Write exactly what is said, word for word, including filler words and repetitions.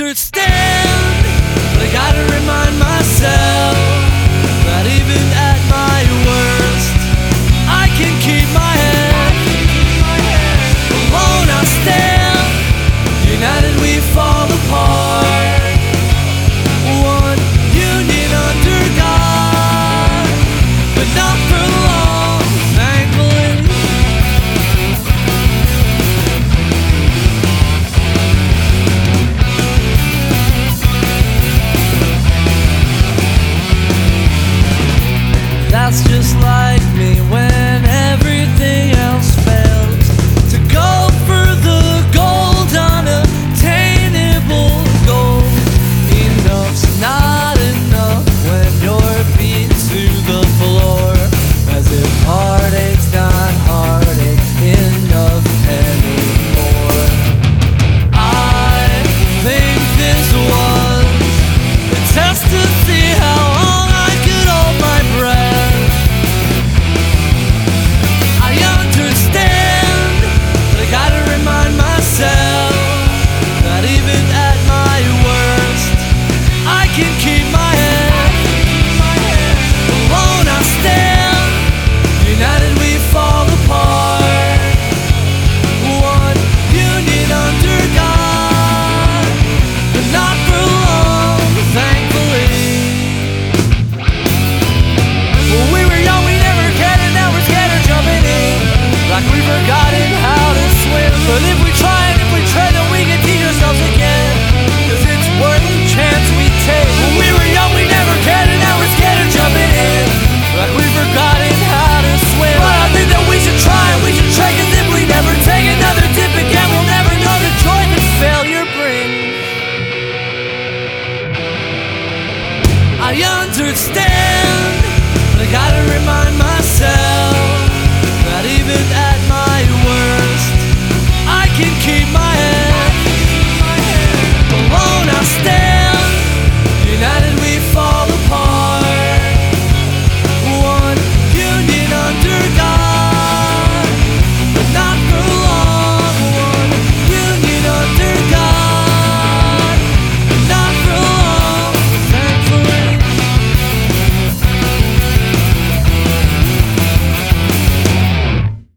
understand, but I gotta remind myself that even at my worst, I can keep my head. Alone I stand, united we fall apart. One union under God, but not for long, thankfully. That's just like me when everything else fails. To go for the gold, unattainable goal. Enough's not enough when you're beat to the floor. As if heartache's not heartache enough anymore. I think this was a test to see how long I could hold my breath. That even at my worst, I can keep my head. Alone I stand, united we fall apart. One union under God, but not for long, thankfully. When we were young we never cared, and now we're scared of jumping in, like we've forgotten how to swim. But if we try and if we try, then we can teach ourselves again, 'cause it's worth the chance we take. When we were young we never cared, and now we're scared of jumping in, like we've forgotten how to swim. But I think that we should try and we should try, 'cause if we never take another dip again, we'll never know the joy that failure brings. I understand, but I gotta remind myself